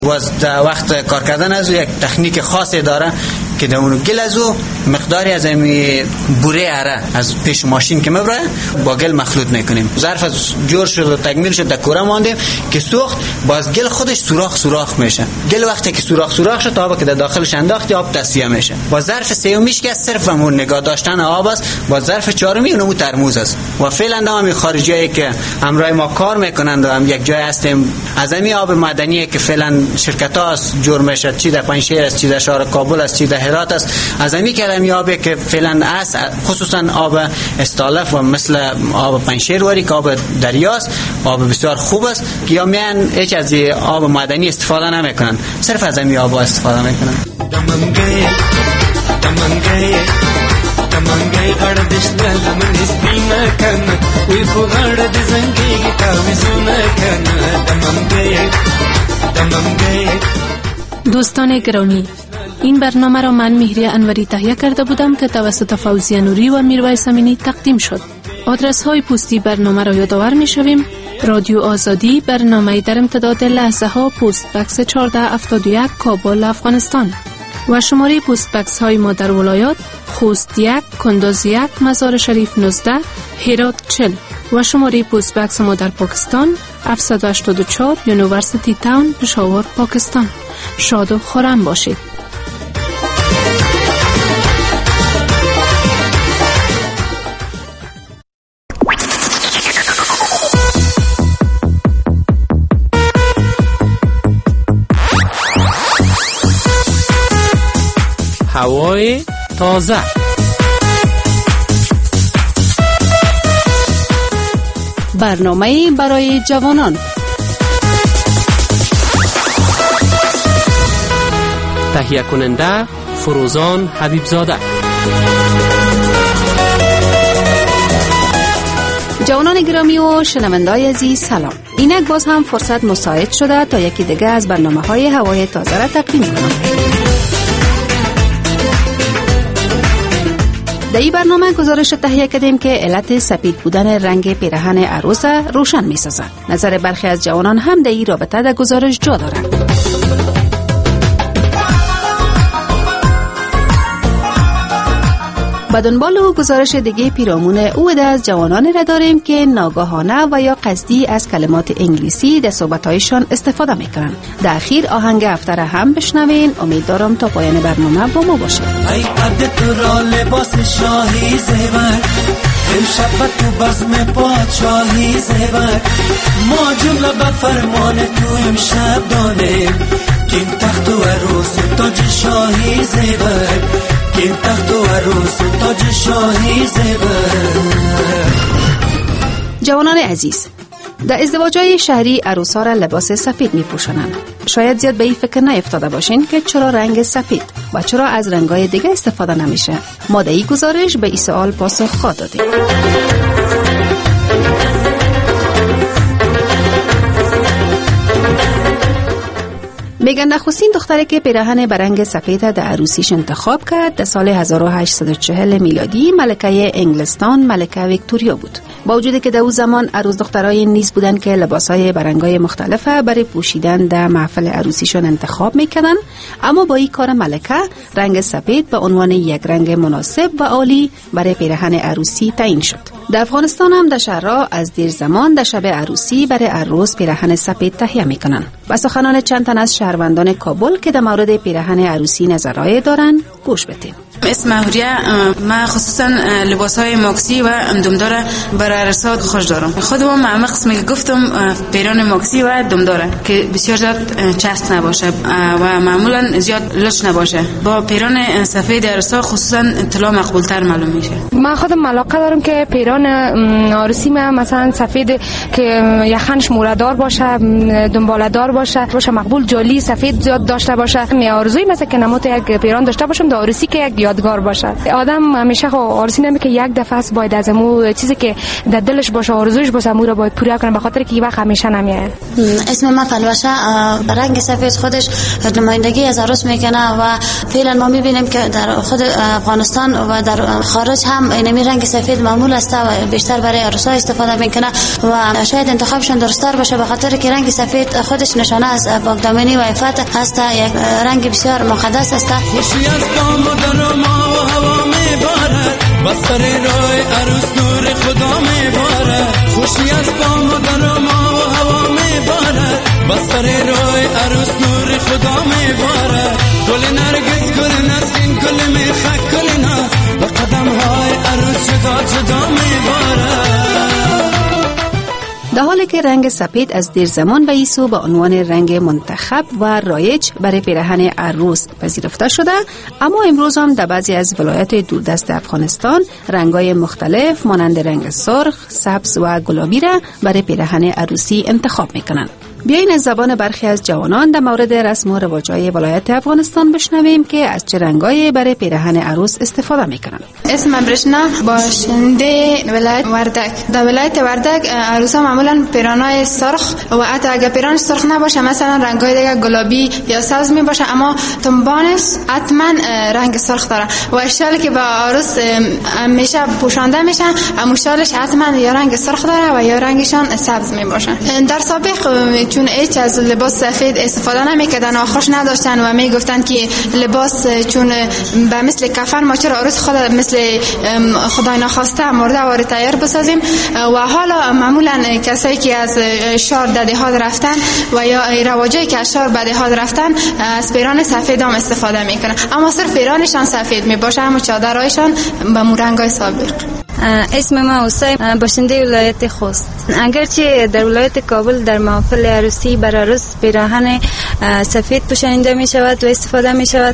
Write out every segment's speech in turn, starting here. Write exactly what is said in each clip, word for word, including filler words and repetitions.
باز در وقت کار کردن از یک تکنیک خاصی داره که در اون گل از او مقداری از امی بوره اره از پیش ماشین که مبره با گل مخلوط میکنیم. ظرف از جور شد و تکمیل شد در کوره ماندیم که سوخت، باز گل خودش سوراخ سوراخ میشه. گل وقتی که سوراخ سوراخ شد، آب که در داخلش انداختی آب تصفیه میشه. با ظرف سومیش که صرف همون نگاه داشتن آب است، با ظرف چهارمی اونم ترموز است. و فعلا هم خارجیایی که همراه ما کار میکنند و هم یک جای هستیم از امی آب معدنی که فعلا شرکت ها جور میشه، چی در پنجشیر است، چی در شهر کابل است، چی در هرات است، از امی کلمی آبی که فعلا است، خصوصا آب استالف و مثل آب پنجشیر وری که آب دریاست، آب بسیار خوب است که یا میان هیچ از آب معدنی استفاده نمیکنن، صرف از امی آب استفاده میکنن. دمنگه دمنگه دمنگه غړ دشل لمن سپینا کنه وی په غړ د زنګي تعویذونه کنه دمنگه دمنگه. دوستان گرامی، این برنامه را من مهری انوری تهیه کرده بودم که توسط فوزیه نوری و میرویس امینی تقدیم شد. آدرس های پستی برنامه را یادآور می شویم: رادیو آزادی، برنامه در امتداد لحظه ها، پست بکس چهارده هفتاد و یک، کابل، افغانستان. و شماره پست بکس های ما در ولایات: خوست یک، کندوز یک، مزار شریف نوزده، هرات چهل. و شماره پست بکس ما در پاکستان: هفتصد و هشتاد و چهار، یونیورسیتی تاون، پشاور، پاکستان. شاد و خرم باشید. هوای تازه، برنامه برای جوانان. تهیه کننده فروزان حبیبزاده. جوانان گرامی و شنوندای عزیز سلام. اینک باز هم فرصت مساعد شده تا یکی دیگه از برنامه های هوای تازه را تقدیم کنم. در این برنامه گزارش تهیه کردیم که علت سپید بودن رنگ پیراهن عروس روشن می سازد. نظر برخی از جوانان هم در این رابطه در گزارش جا دارد. با دنبال و گزارش دیگه پیرامون او عده از جوانان را داریم که ناگاهانه و یا قصدی از کلمات انگلیسی در صحبت‌هایشان استفاده میکنن. در اخیر آهنگ هفته را هم بشنوین. امیدوارم تا پایان برنامه با ما باشید. ای قد تو را لباس شاهی زیور، امشب تو بزم پادشاهی زیور، ما جمله به فرمان تو امشب دانیم که این تخت و عروس تاج شاهی زیور، که این تخت و عروس تاج شاهی زیور. جوانان عزیز، در ازدواج‌های شهری عروس‌ها را لباس سفید می‌پوشانند. شاید زیاد به این فکر نیفتاده باشین که چرا رنگ سفید و چرا از رنگ‌های دیگه استفاده نمیشه. ما در این گزارش به این سوال پاسخ خواهیم داد. میگن نخستین دختری که پیراهن برنگ سفید در عروسیش انتخاب کرد در سال هزار و هشتصد و چهل میلادی ملکه انگلستان، ملکه ویکتوریا بود. با وجودی که در اون زمان عروس دخترای نیز بودن که لباسای برنگای مختلفه برای پوشیدن در محفل عروسیشون انتخاب میکنن، اما با این کار ملکه رنگ سفید به عنوان یک رنگ مناسب و عالی برای پیراهن عروسی تعیین شد. در افغانستان هم در شهرها از دیر زمان در شب عروسی برای عروس پیراهن سفید تهیه میکنن. و سخنان چند تن از شهروندان کابل که در مورد پیراهن عروسی نظرهای دارن گوش بدیم. اسم هوریه، من خصوصا لباسهای ماکسی و دمدار برای عروسات خوش دارم. خودم معمق قسمی که گفتم پیراهن ماکسی و دمداره که بسیار زیاد چسب نباشه و معمولا زیاد لچ نباشه. با پیراهن سفید عروسا خصوصا طلا مقبول تر معلوم میشه. من خودم علاقه دارم که پیراهن عروسی من مثلا سفید که یخنش موردار باشه، دنباله‌دار باشه، باشه مقبول، جالی سفید زیاد داشته باشه. می آرزوی مثلا که نماد یک پیراهن داشته باشم در عروسی که یک یادگار باشه. آدم همیشه خو آرزو نمی که یک دفعه است باید از امو چیزی که در دلش باشه آرزوش باشه امو رو باید پوره کنه، به خاطر که وقت همیشه نمیاد. اسم من فلوشه، رنگ سفید خودش نمایندگی از عروس میکنه و فعلا ما میبینیم که در خود افغانستان و در خارج هم اینمی رنگ سفید معمول است و بیشتر برای عروسا استفاده میکنه و شاید انتخابشون درست‌تر باشه، به خاطر که رنگ سفید خودش نشانه از پاکدامنی و عفت است، یک رنگ بسیار مقدس است. خوشی از دام و در ما و هوا میبارد، بسر روی عروس نور خدا میبارد. خوشی از دام و در ما و هوا میبارد، بسر روی عروس نور خدا میبارد. گل نرگس گل نسرین گل میخک گل نا و قدم های عروس جدا جدا میبارد. در حالی که رنگ سفید از دیر زمان به ایسو به عنوان رنگ منتخب و رایج برای پیراهن عروس پذیرفته شده، اما امروز هم در بعضی از ولایات دوردست افغانستان رنگ‌های مختلف مانند رنگ سرخ، سبز و گلابی را برای پیراهن عروسی انتخاب میکنند. بیاین از زبان برخی از جوانان در مورد رسم و رواج‌های ولایت افغانستان بشنویم که از چه رنگایی برای پیراهن عروس استفاده میکنند. اسمم برشنا، باشنده ولایت وردک. در ولایت وردک عروسا معمولا پیراهنای سرخ و حتی اگر پیراهن سرخ نباشه مثلا رنگ‌های دیگه گلابی یا سبز می باشه، اما تنبانش حتما رنگ سرخ داره و شالی که با عروس همیشه پوشانده میشن اما شالش حتما یا رنگ سرخ داره و یا رنگشان سبز می باشه. در سابق چون هیچ از لباس سفید استفاده نمیکردن و خوش نداشتن و میگفتن که لباس چون به مثل کفن ما چرا عروس خود مثل خدای ناخواسته مرده وارد تیار بسازیم. و حالا معمولا کسایی که از شهر در دهات رفتن و یا رواجایی که از شهر به دهات رفتن از پیراهن سفید هم استفاده میکنن، اما صرف پیراهنشان سفید میباشه اما چادرهایشان به رنگای سابق. اسم ما حسین، باشنده ولایت خوست. اگرچه در ولایت کابل در محافل عروسی بر عروس پیراهن سفید پوشانده می شود و استفاده می شود،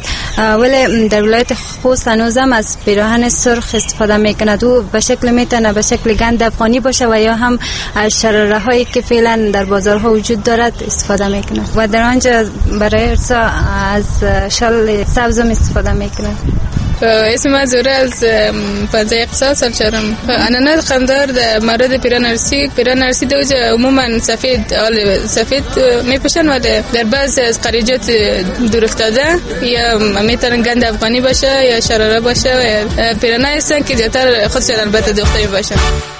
ولی در ولایت خوست هنوزم از پیراهن سرخ استفاده می کند و به شکل می تونه به شکل گند افغانی باشه و یا هم از شراره هایی که فعلا در بازارها وجود دارد استفاده می کند و در آنجا برای ارسا از شال سبز استفاده می کند. اسم من زوره از پنځه اقتصاد سال چهارم. انا قندار در مورد پیراهن عروسی پیراهن عروسی دوجه عموما سفید آل سفید میپوشن، ولی در بعض از خریجات دور افتاده یا میتونن گند افغانی باشه یا شراره باشه و پیراهن هستن که زیادتر خودشان البته دوخته باشه.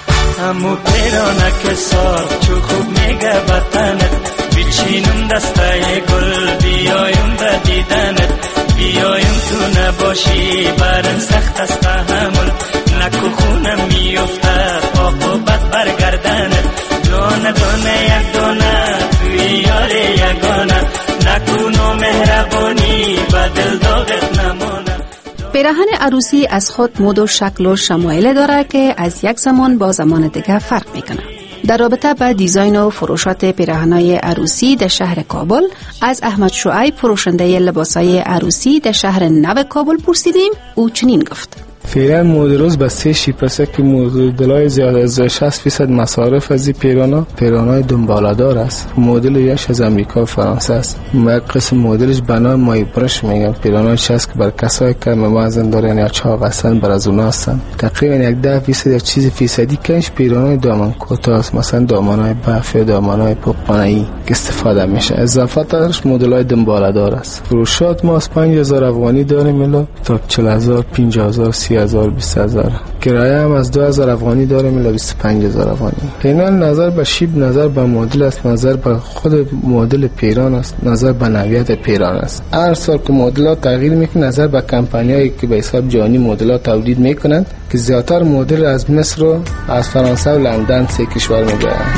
همو پیراهن که سرخ چو خوب میگه بطنت، بچینم دستای گل بیایم به دیدنت، بیایم تو نباشی برم سخت است تحمل، نکو خونم میافتد عاقبت برگردنت، دانه دانه یک دانه توی یار یگانه، نکو نو مهربانی به دل داغت نمانه. پیراهن عروسی از خود مد و شکل و شمایل داره که از یک زمان با زمان دیگه فرق میکنه. در رابطه با دیزاین و فروشات پیراهن‌های عروسی در شهر کابل از احمد شعیب، فروشنده لباسای عروسی در شهر نو کابل پرسیدیم. او چنین گفت: فعلا مدروز به سه شیپسه که مدلای زیاد از شصت فیصد مصارف از پیرانا پیرانای دنبالادار است. مدل یش از امریکا و فرانسه است. یک قسم مدلش بنا مای برش میگن پیرانای شصت که بر کسای کم وزن دارن یا چاق هستن بر از اون هستن. تقریبا یک ده فیصد یا چیز فیصدی کنش پیرانای دامن کوتاه است، مثلا دامنای بافت یا دامنای پوپانایی که استفاده میشه. اضافه ترش مدلای دنبالادار است. فروشات ما از پنج هزار افغانی داریم الی تا چهل هزار، پنجاه هزار، سی هزار، بیست هزار. کرایه هم از دو هزار افغانی داریم الی بیست و پنج هزار افغانی. پیران نظر به شیب، نظر به مدل است، نظر به خود مدل پیران است، نظر به نوعیت پیران است. هر سال که مدلات تغییر میکنه، نظر به کمپانیایی که به حساب جهانی مدلات تولید میکنند که زیاتر مدل از مصر و از فرانسه و لندن سه کشور میگیرند.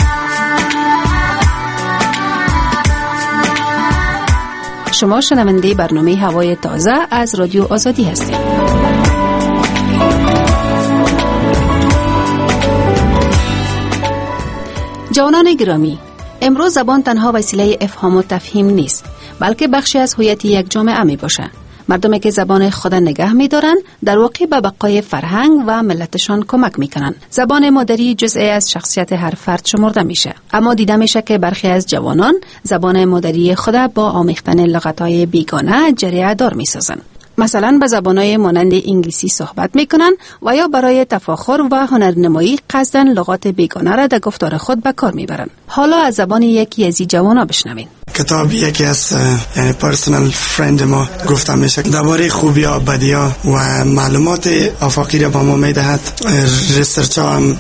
شما شنونده برنامه هوای تازه از رادیو آزادی هستید. جوانان گرامی، امروز زبان تنها وسیله افهام و تفهیم نیست، بلکه بخشی از هویت یک جامعه می باشه. مردمی که زبان خود نگه می دارن در واقع به بقای فرهنگ و ملتشان کمک می کنن. زبان مادری جزئی از شخصیت هر فرد شمرده میشه، اما دیده میشه که برخی از جوانان زبان مادری خود با آمیختن لغت‌های بیگانه جریه دار می سازن. مثلا به زبانهای مانند انگلیسی صحبت میکنن و یا برای تفاخر و هنرنمایی قصداً لغات بیگانه را در گفتار خود به کار میبرن. حالا از زبان یکی از این جوانا بشنوین. کتاب یکی از یعنی پرسونال فرند ما گفتم میشه درباره خوبی ها بدی ها و معلومات آفاقی را با ما میدهد. ریسرچ ها هم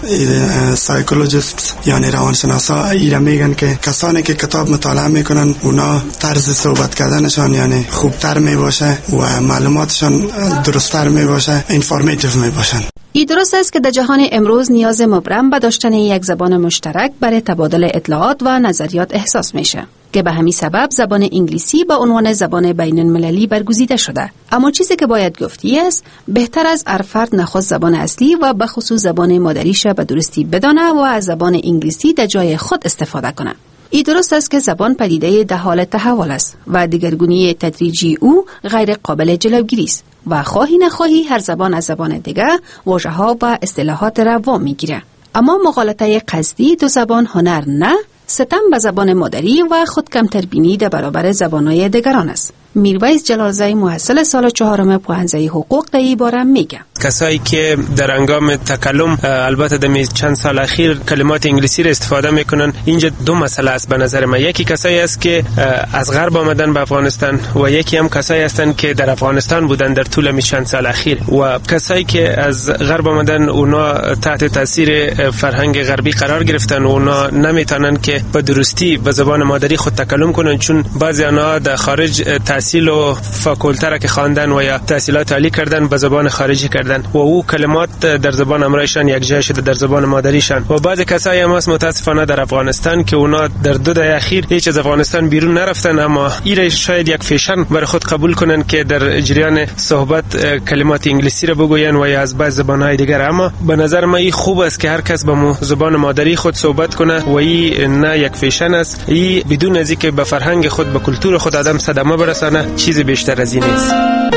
سایکولوژیست یعنی روانشناسا ایرا میگن که کسانی که کتاب مطالعه میکنن اونا طرز صحبت کردنشان یعنی خوبتر میباشه و معلوماتشان درستتر میباشه، اینفورماتیو میباشن. ای درست است که در جهان امروز نیاز مبرم به داشتن یک زبان مشترک برای تبادل اطلاعات و نظریات احساس میشه که به همین سبب زبان انگلیسی به عنوان زبان بین المللی برگزیده شده. اما چیزی که باید گفتی است بهتر از هر فرد نخست زبان اصلی و به خصوص زبان مادریش به درستی بدانه و از زبان انگلیسی در جای خود استفاده کنه. ای درست است که زبان پدیده در حال تحول است و دیگرگونی تدریجی او غیر قابل جلوگیری است و خواهی نخواهی هر زبان از زبان دیگر واژه‌ها و اصطلاحات را وام میگیره. اما مغالطه قصدی دو زبان هنر نه، ستم به زبان مادری و خود کمتر بینی در برابر زبان‌های دیگران است. میرویس جلالزی محصل سال چهارم پوهنځی حقوق در این باره میگه کسایی که در هنگام تکلم البته در چند سال اخیر کلمات انگلیسی را استفاده میکنن، اینجا دو مسئله است به نظر من. یکی کسایی است که از غرب آمدن به افغانستان و یکی هم کسایی هستند که در افغانستان بودن در طول چند سال اخیر. و کسایی که از غرب آمدن اونا تحت تاثیر فرهنگ غربی قرار گرفتن و اونا نمیتونن که به درستی به زبان مادری خود تکلم کنن، چون بعضی آنها در خارج تحصیل و فاکولته را که خواندن و یا تحصیلات عالی کردن به زبان خارجی کردن و او کلمات در زبان امرایشان یک جای شده در زبان مادریشان. و بعضی کسایی هم هست متاسفانه در افغانستان که اونا در دو دهه اخیر هیچ از افغانستان بیرون نرفتن، اما این شاید یک فیشن برای خود قبول کنن که در جریان صحبت کلمات انگلیسی را بگوین و یا از بعض زبان‌های دیگر. اما به نظر من این خوب است که هر کس با زبان مادری خود صحبت کنه و این نه یک فیشن است. این بدون از اینکه به فرهنگ خود به کلتور خود آدم صدمه برسانه چیزی بیشتر از این نیست.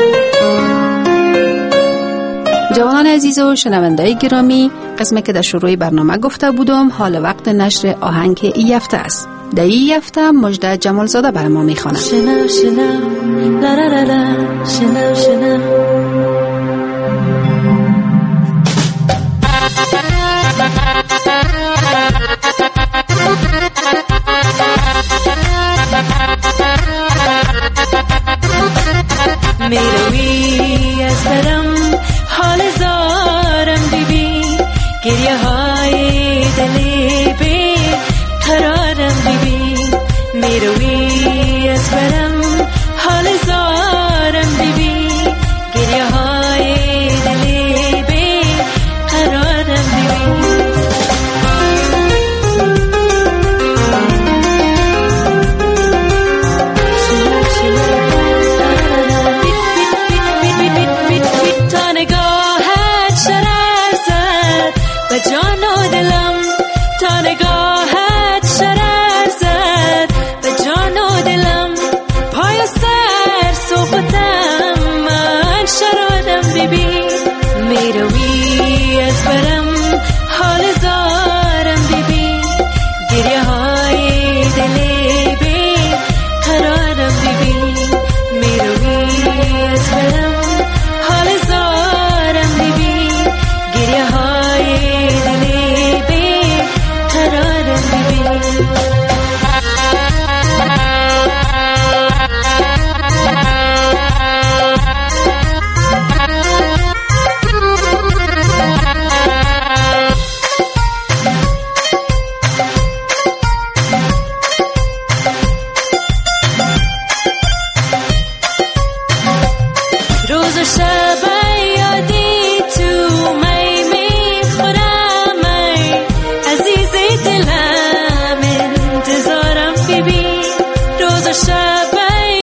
جوانان عزیز و شنونده‌های گرامی، قسمی که در شروع برنامه گفته بودم حال وقت نشر آهنگ این هفته است. در این هفته مجده جمالزاده بر ما میخواند. شنو شنو لا لا لا لا شنو شنو میروی از برم حال زارم ببین، گریه های دلی بی قرارم ببین. میروی از برم حال زارم